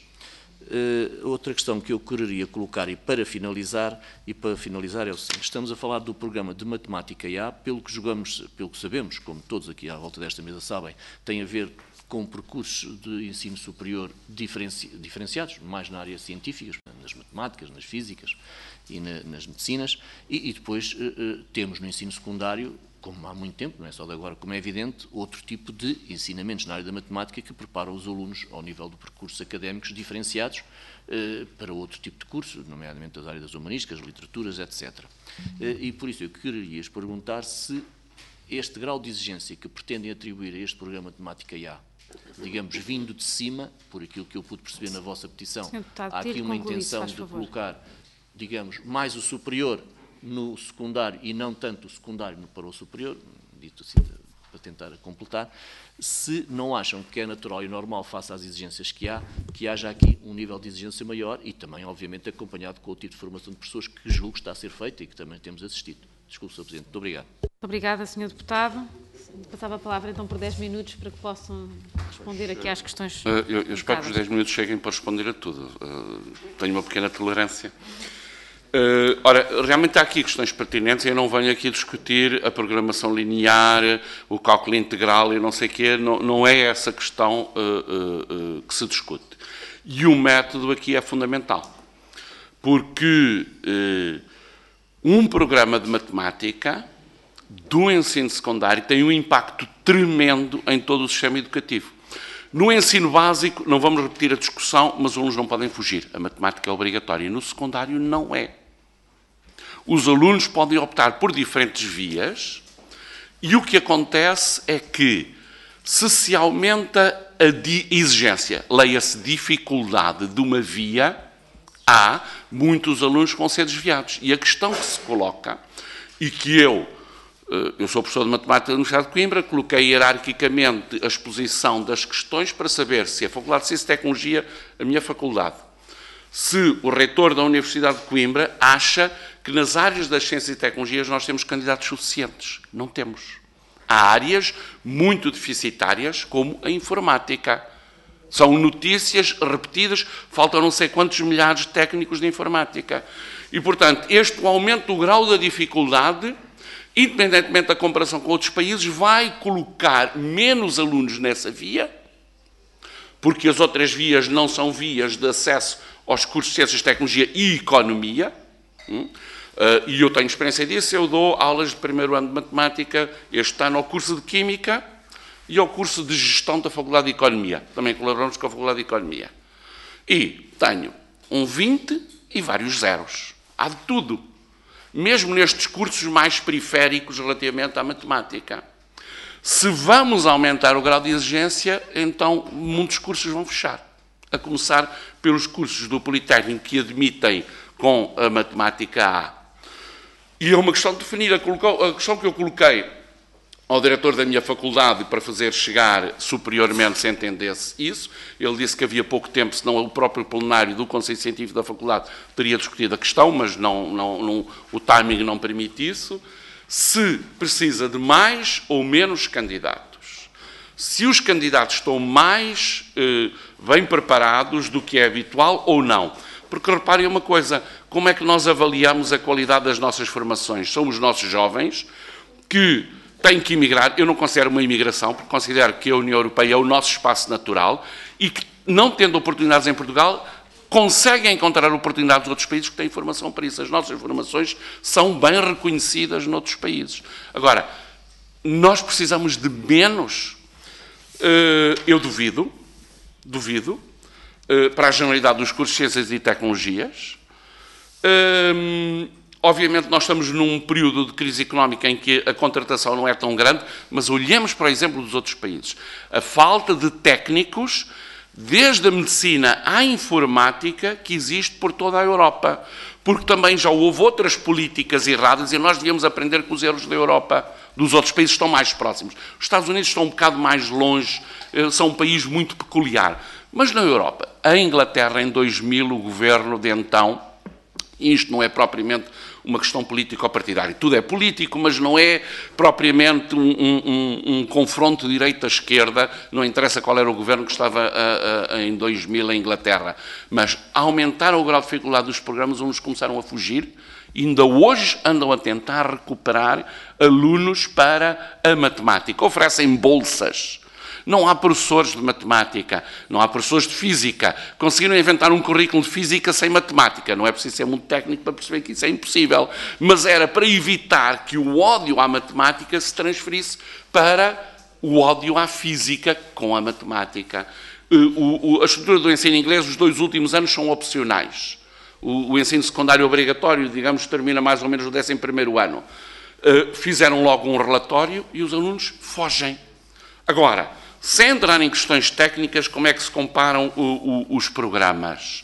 Uh, outra questão que eu quereria colocar e para finalizar, e para finalizar é o seguinte: estamos a falar do programa de Matemática I A, pelo que jogamos, pelo que sabemos, como todos aqui à volta desta mesa sabem, tem a ver com percursos de ensino superior diferenci, diferenciados, mais na área científica, nas matemáticas, nas físicas e na, nas medicinas, e, e depois uh, uh, temos no ensino secundário, como há muito tempo, não é só de agora, como é evidente, outro tipo de ensinamentos na área da matemática que preparam os alunos ao nível de percursos académicos diferenciados eh, para outro tipo de curso, nomeadamente as áreas das humanísticas, literaturas, etcétera. Eh, e por isso eu queria perguntar se este grau de exigência que pretendem atribuir a este programa de Matemática I A, digamos, vindo de cima, por aquilo que eu pude perceber na vossa petição, há aqui uma intenção de colocar, digamos, mais o superior no secundário e não tanto o secundário para o superior, dito assim para tentar completar, se não acham que é natural e normal, face às exigências que há, que haja aqui um nível de exigência maior e também, obviamente, acompanhado com o tipo de formação de pessoas que julgo que está a ser feita e que também temos assistido. Desculpe, senhor Presidente. Muito obrigado. Muito obrigada, senhor Deputado. Passava a palavra, então, por dez minutos para que possam responder aqui às questões. Eu, eu espero que os dez minutos cheguem para responder a tudo. Uh, tenho uma pequena tolerância. Uh, ora, realmente há aqui questões pertinentes e eu não venho aqui discutir a programação linear, o cálculo integral e não sei o quê, não, não é essa questão uh, uh, uh, que se discute. E o método aqui é fundamental, porque uh, um programa de matemática do ensino secundário tem um impacto tremendo em todo o sistema educativo. No ensino básico, não vamos repetir a discussão, mas os alunos não podem fugir. A matemática é obrigatória. No secundário, não é. Os alunos podem optar por diferentes vias e o que acontece é que, se se aumenta a exigência, leia-se dificuldade de uma via, há muitos alunos que vão ser desviados. E a questão que se coloca, e que eu, eu sou professor de matemática da Universidade de Coimbra, coloquei hierarquicamente a exposição das questões para saber se a Faculdade de Ciência e Tecnologia, a minha faculdade, se o reitor da Universidade de Coimbra acha que nas áreas das ciências e tecnologias nós temos candidatos suficientes. Não temos. Há áreas muito deficitárias, como a informática. São notícias repetidas, faltam não sei quantos milhares de técnicos de informática. E, portanto, este aumento do grau da dificuldade, independentemente da comparação com outros países, vai colocar menos alunos nessa via, porque as outras vias não são vias de acesso aos cursos de Ciências, Tecnologia e Economia, hum? Uh, e eu tenho experiência disso, eu dou aulas de primeiro ano de Matemática, este ano ao curso de Química e ao curso de Gestão da Faculdade de Economia. Também colaboramos com a Faculdade de Economia. E tenho um vinte e vários zeros. Há de tudo. Mesmo nestes cursos mais periféricos relativamente à matemática. Se vamos aumentar o grau de exigência, então muitos cursos vão fechar. A começar pelos cursos do Politécnico que admitem com a matemática A. E é uma questão de definir. A, colocou, a questão que eu coloquei ao diretor da minha faculdade para fazer chegar superiormente se entendesse isso. Ele disse que havia pouco tempo, senão o próprio plenário do Conselho Científico da faculdade teria discutido a questão, mas não, não, não, o timing não permite isso. Se precisa de mais ou menos candidatos. Se os candidatos estão mais eh, bem preparados do que é habitual ou não. Porque reparem uma coisa, como é que nós avaliamos a qualidade das nossas formações? São os nossos jovens que têm que emigrar. Eu não considero uma imigração, porque considero que a União Europeia é o nosso espaço natural e que, não tendo oportunidades em Portugal, conseguem encontrar oportunidades em outros países que têm formação para isso. As nossas formações são bem reconhecidas noutros países. Agora, nós precisamos de menos? Eu duvido, duvido, para a generalidade dos cursos de Ciências e Tecnologias. Hum, obviamente nós estamos num período de crise económica em que a contratação não é tão grande, mas olhemos para o exemplo dos outros países. A falta de técnicos, desde a medicina à informática, que existe por toda a Europa. Porque também já houve outras políticas erradas e nós devíamos aprender com os erros da Europa, dos outros países que estão mais próximos. Os Estados Unidos estão um bocado mais longe, são um país muito peculiar. Mas na Europa, a Inglaterra, em dois mil, o governo de então, e isto não é propriamente uma questão político-partidária, tudo é político, mas não é propriamente um, um, um confronto direita-esquerda, não interessa qual era o governo que estava a, a, em dois mil em Inglaterra, mas aumentaram o grau de dificuldade dos programas, uns começaram a fugir, e ainda hoje andam a tentar recuperar alunos para a matemática, oferecem bolsas. Não há professores de matemática, não há professores de física. Conseguiram inventar um currículo de física sem matemática. Não é preciso ser muito técnico para perceber que isso é impossível. Mas era para evitar que o ódio à matemática se transferisse para o ódio à física com a matemática. O, o, a estrutura do ensino inglês, os dois últimos anos são opcionais. O, o ensino secundário obrigatório, digamos, termina mais ou menos no décimo primeiro ano. Uh, fizeram logo um relatório e os alunos fogem. Agora, sem entrar em questões técnicas, como é que se comparam o, o, os programas?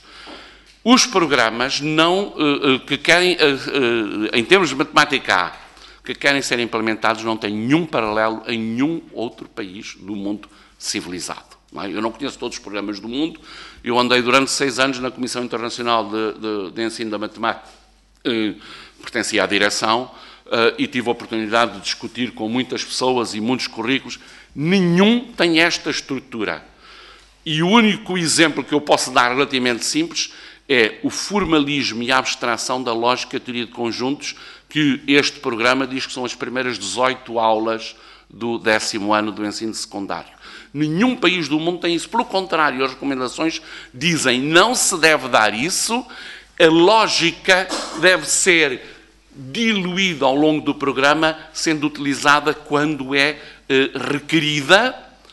Os programas não, uh, que querem, uh, uh, em termos de matemática A, que querem ser implementados, não têm nenhum paralelo em nenhum outro país do mundo civilizado. Não é? Eu não conheço todos os programas do mundo, eu andei durante seis anos na Comissão Internacional de, de, de Ensino da Matemática, uh, pertencia à direção, uh, e tive a oportunidade de discutir com muitas pessoas e muitos currículos. Nenhum tem esta estrutura. E o único exemplo que eu posso dar relativamente simples é o formalismo e a abstração da lógica e teoria de conjuntos, que este programa diz que são as primeiras dezoito aulas do décimo ano do ensino secundário. Nenhum país do mundo tem isso. Pelo contrário, as recomendações dizem que não se deve dar isso, a lógica deve ser diluída ao longo do programa, sendo utilizada quando é eh, requerida,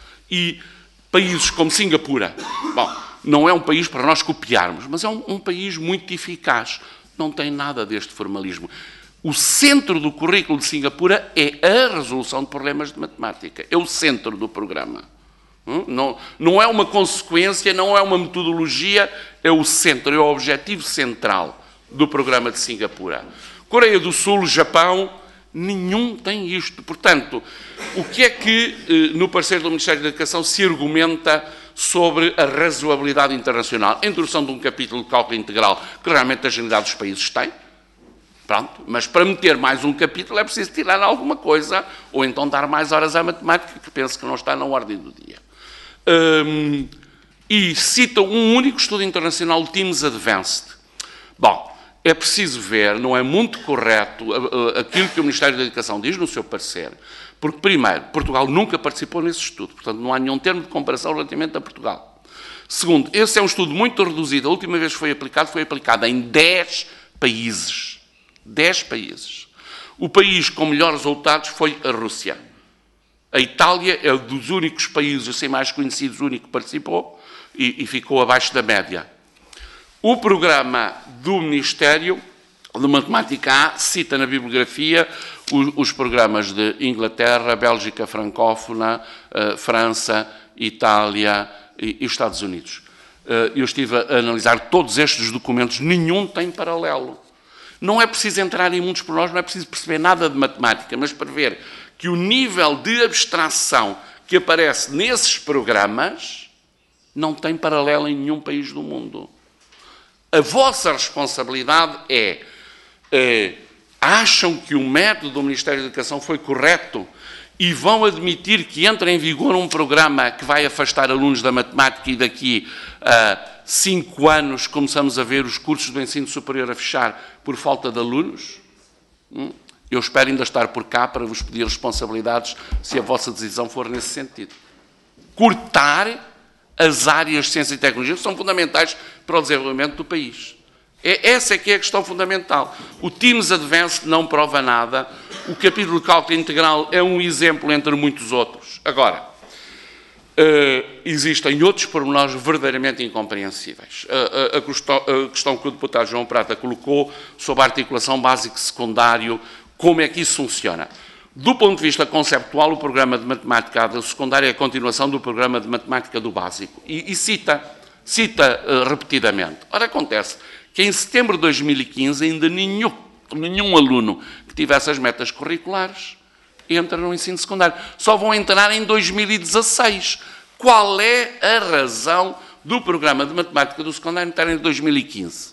e países como Singapura, bom, não é um país para nós copiarmos, mas é um, um país muito eficaz, não tem nada deste formalismo. O centro do currículo de Singapura é a resolução de problemas de matemática, é o centro do programa. Não, não é uma consequência, não é uma metodologia, é o centro, é o objetivo central do programa de Singapura. Coreia do Sul, Japão, nenhum tem isto. Portanto, o que é que no parecer do Ministério da Educação se argumenta sobre a razoabilidade internacional? A introdução de um capítulo de cálculo integral que realmente a generalidade dos países tem. Pronto, mas para meter mais um capítulo é preciso tirar alguma coisa, ou então dar mais horas à matemática, que penso que não está na ordem do dia. Hum, e cita um único estudo internacional, o Teams Advanced. Bom, é preciso ver, não é muito correto aquilo que o Ministério da Educação diz no seu parecer, porque, primeiro, Portugal nunca participou nesse estudo, portanto não há nenhum termo de comparação relativamente a Portugal. Segundo, esse é um estudo muito reduzido. A última vez que foi aplicado, foi aplicado em dez países. dez países. O país com melhores resultados foi a Rússia. A Itália é um dos únicos países, assim mais conhecidos, o único que participou e, e ficou abaixo da média. O programa do Ministério de Matemática A cita na bibliografia os, os programas de Inglaterra, Bélgica francófona, uh, França, Itália e, e Estados Unidos. Uh, eu estive a analisar todos estes documentos, nenhum tem paralelo. Não é preciso entrar em muitos pormenores, não é preciso perceber nada de matemática, mas para ver que o nível de abstração que aparece nesses programas não tem paralelo em nenhum país do mundo. A vossa responsabilidade é, é acham que o método do Ministério da Educação foi correto e vão admitir que entra em vigor um programa que vai afastar alunos da matemática e daqui a cinco anos começamos a ver os cursos do ensino superior a fechar por falta de alunos? Hum? Eu espero ainda estar por cá para vos pedir responsabilidades se a vossa decisão for nesse sentido. Cortar as áreas de ciência e tecnologia que são fundamentais para o desenvolvimento do país. É, essa é que é a questão fundamental. O Teams Advanced não prova nada. O capítulo de cálculo integral é um exemplo entre muitos outros. Agora, uh, existem outros pormenores verdadeiramente incompreensíveis. Uh, a, a, questão, a questão que o deputado João Prata colocou sobre a articulação básico-secundário, como é que isso funciona? Do ponto de vista conceptual, o programa de matemática do secundário é a continuação do programa de matemática do básico. E, e cita, cita uh, repetidamente. Ora, acontece que em setembro de dois mil e quinze ainda nenhum, nenhum aluno que tivesse as metas curriculares entra no ensino secundário. Só vão entrar em dois mil e dezasseis. Qual é a razão do programa de matemática do secundário entrar em dois mil e quinze?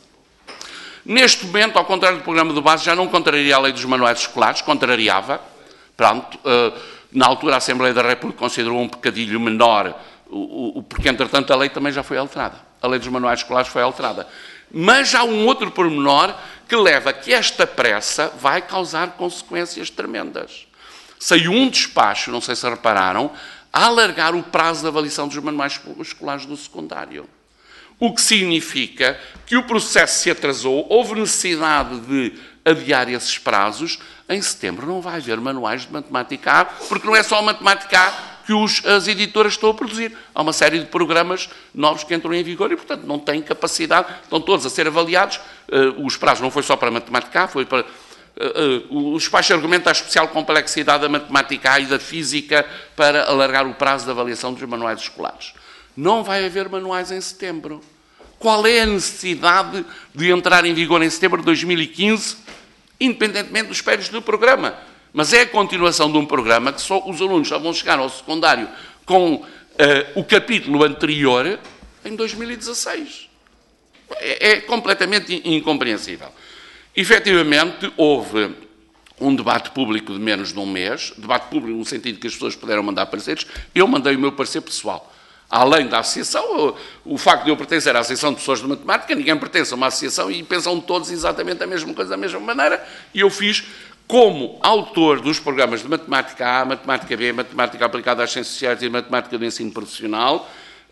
Neste momento, ao contrário do programa do base, já não contraria a lei dos manuais escolares, contrariava. Pronto, na altura a Assembleia da República considerou um pecadilho menor, porque entretanto a lei também já foi alterada. A lei dos manuais escolares foi alterada. Mas há um outro pormenor que leva a que esta pressa vai causar consequências tremendas. Saiu um despacho, não sei se repararam, a alargar o prazo de avaliação dos manuais escolares do secundário. O que significa que o processo se atrasou, houve necessidade de adiar esses prazos. Em setembro não vai haver manuais de matemática A, porque não é só a matemática A que os, as editoras estão a produzir. Há uma série de programas novos que entram em vigor e, portanto, não têm capacidade, estão todos a ser avaliados. Uh, os prazos não foi só para a matemática A, foi para... Uh, uh, o despacho argumenta a especial complexidade da matemática A e da física para alargar o prazo de avaliação dos manuais escolares. Não vai haver manuais em setembro. Qual é a necessidade de entrar em vigor em setembro de dois mil e quinze, independentemente dos períodos do programa? Mas é a continuação de um programa que só os alunos só vão chegar ao secundário com uh, o capítulo anterior em dois mil e dezasseis. É, é completamente incompreensível. Efetivamente, houve um debate público de menos de um mês, debate público no sentido que as pessoas puderam mandar pareceres, eu mandei o meu parecer pessoal. Além da associação, o, o facto de eu pertencer à Associação de Professores de Matemática, ninguém pertence a uma associação e pensam todos exatamente a mesma coisa, da mesma maneira, e eu fiz, como autor dos programas de Matemática A, Matemática B, Matemática Aplicada às Ciências Sociais e Matemática do Ensino Profissional,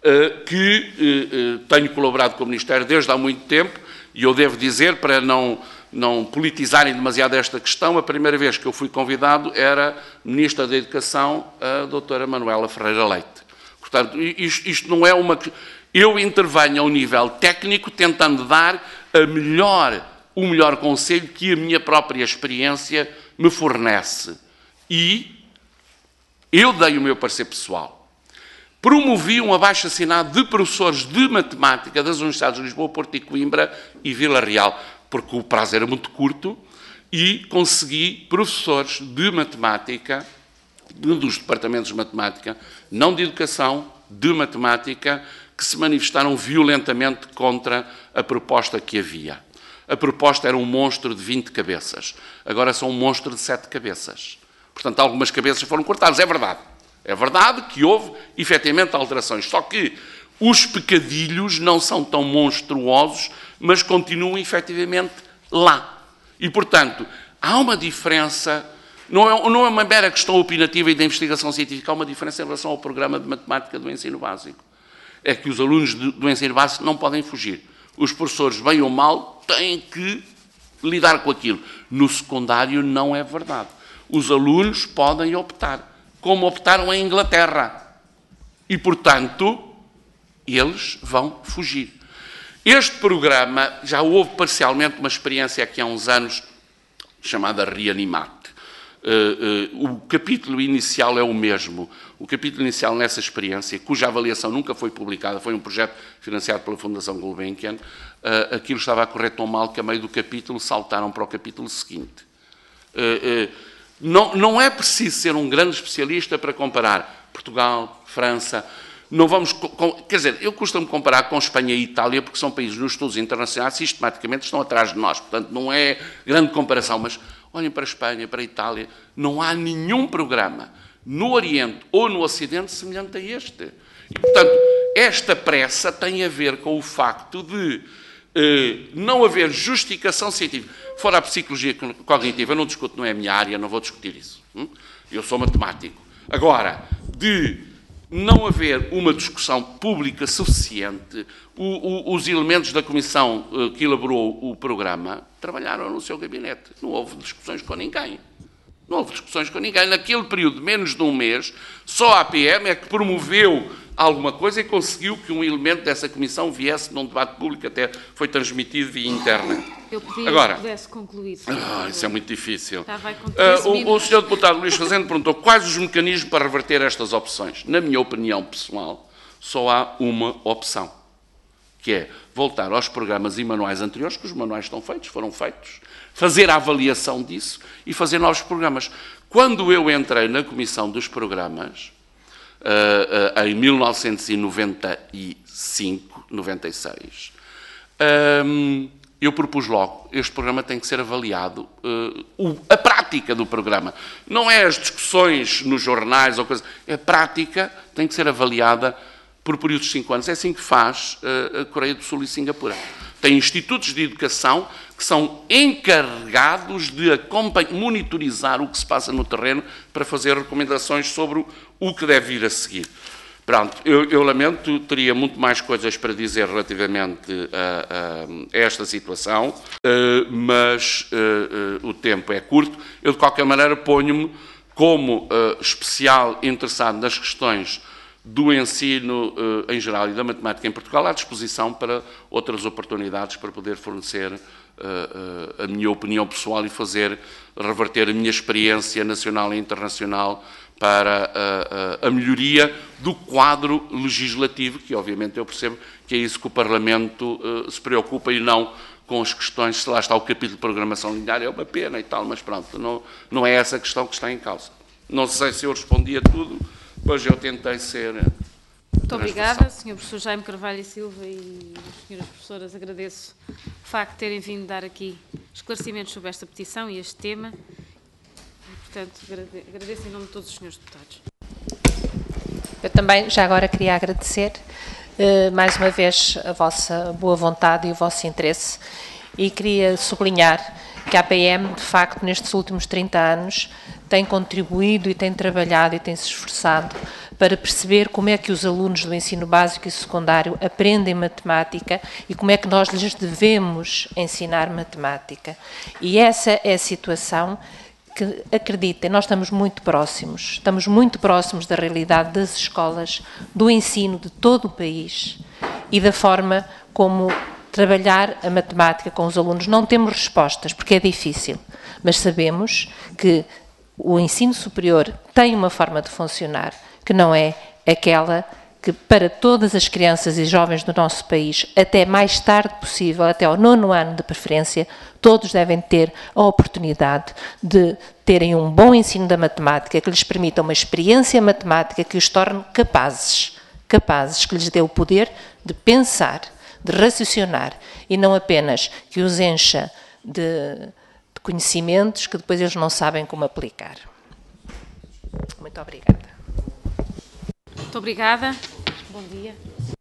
que tenho colaborado com o Ministério desde há muito tempo, e eu devo dizer, para não, não politizarem demasiado esta questão, a primeira vez que eu fui convidado era Ministra da Educação, a doutora Manuela Ferreira Leite. Portanto, isto, isto não é uma... Eu intervenho ao nível técnico tentando dar a melhor, o melhor conselho que a minha própria experiência me fornece. E eu dei o meu parecer pessoal. Promovi um abaixo-assinado de professores de matemática das Universidades de Lisboa, Porto e Coimbra e Vila Real, porque o prazo era muito curto, e consegui professores de matemática dos departamentos de matemática, não de educação, de matemática, que se manifestaram violentamente contra a proposta que havia. A proposta era um monstro de vinte cabeças, agora são um monstro de sete cabeças. Portanto, algumas cabeças foram cortadas, é verdade. É verdade que houve, efetivamente, alterações, só que os pecadilhos não são tão monstruosos, mas continuam, efetivamente, lá. E, portanto, há uma diferença... Não é, não é uma mera questão opinativa e de investigação científica, há uma diferença em relação ao programa de matemática do ensino básico. é que os alunos do ensino básico não podem fugir. Os professores, bem ou mal, têm que lidar com aquilo. No secundário não é verdade. Os alunos podem optar, como optaram em Inglaterra. E, portanto, eles vão fugir. Este programa, já houve parcialmente uma experiência aqui há uns anos, chamada Reanimate. Uh, uh, o capítulo inicial é o mesmo. O capítulo inicial nessa experiência, cuja avaliação nunca foi publicada, foi um projeto financiado pela Fundação Gulbenkian, uh, aquilo estava a correr tão mal que a meio do capítulo saltaram para o capítulo seguinte. Uh, uh, não, não é preciso ser um grande especialista para comparar Portugal, França. Não vamos, com, quer dizer, eu costumo comparar com Espanha e Itália, porque são países nos estudos internacionais sistematicamente estão atrás de nós, portanto não é grande comparação, mas olhem para a Espanha, para a Itália, não há nenhum programa no Oriente ou no Ocidente semelhante a este. E, portanto, esta pressa tem a ver com o facto de eh, não haver justificação científica. Fora a psicologia cognitiva, eu não discuto, não é a minha área, não vou discutir isso. Hum? Eu sou matemático. Agora, de não haver uma discussão pública suficiente, o, o, os elementos da comissão uh, que elaborou o programa trabalharam no seu gabinete. Não houve discussões com ninguém. Não houve discussões com ninguém. Naquele período de menos de um mês, só a A P M é que promoveu alguma coisa e conseguiu que um elemento dessa comissão viesse num debate público, até foi transmitido via internet. Eu pedi Agora, que pudesse concluir. Ah, isso é muito difícil. Tá, vai com Uh, o, o senhor deputado Luís Fazendo perguntou quais os mecanismos para reverter estas opções. Na minha opinião pessoal, só há uma opção, que é voltar aos programas e manuais anteriores, que os manuais estão feitos, foram feitos, fazer a avaliação disso e fazer novos programas. Quando eu entrei na Comissão dos Programas, uh, uh, em mil novecentos e noventa e cinco, noventa e seis, um, eu propus logo, este programa tem que ser avaliado, uh, o, a prática do programa. Não é as discussões nos jornais ou coisa, a prática tem que ser avaliada por períodos de cinco anos. É assim que faz uh, a Coreia do Sul e Singapura. Tem institutos de educação que são encarregados de monitorizar o que se passa no terreno para fazer recomendações sobre o que deve vir a seguir. Pronto, eu, eu lamento, teria muito mais coisas para dizer relativamente a, a, a esta situação, uh, mas uh, uh, o tempo é curto. Eu, de qualquer maneira, ponho-me como uh, especial interessado nas questões do ensino uh, em geral e da matemática em Portugal à disposição para outras oportunidades para poder fornecer uh, uh, a minha opinião pessoal e fazer reverter a minha experiência nacional e internacional para a, a, a melhoria do quadro legislativo, que obviamente eu percebo que é isso que o Parlamento uh, se preocupa e não com as questões, se lá está o capítulo de programação linear, é uma pena e tal, mas pronto, não, não é essa a questão que está em causa. Não sei se eu respondi a tudo, pois eu tentei ser... Muito obrigada, senhor professor Jaime Carvalho e Silva e as senhoras professoras, agradeço o facto de terem vindo dar aqui esclarecimentos sobre esta petição e este tema. Portanto, agradeço em nome de todos os senhores deputados. Eu também, já agora, queria agradecer eh, mais uma vez a vossa boa vontade e o vosso interesse e queria sublinhar que a A P M, de facto, nestes últimos trinta anos, tem contribuído e tem trabalhado e tem se esforçado para perceber como é que os alunos do ensino básico e secundário aprendem matemática e como é que nós lhes devemos ensinar matemática. E essa é a situação que, acreditem, nós estamos muito próximos, estamos muito próximos da realidade das escolas, do ensino de todo o país e da forma como trabalhar a matemática com os alunos. Não temos respostas, porque é difícil, mas sabemos que o ensino superior tem uma forma de funcionar que não é aquela que para todas as crianças e jovens do nosso país, até mais tarde possível, até ao nono ano de preferência, todos devem ter a oportunidade de terem um bom ensino da matemática, que lhes permita uma experiência matemática que os torne capazes, capazes, que lhes dê o poder de pensar, de raciocinar, e não apenas que os encha de, de conhecimentos que depois eles não sabem como aplicar. Muito obrigada. Muito obrigada. Bom dia.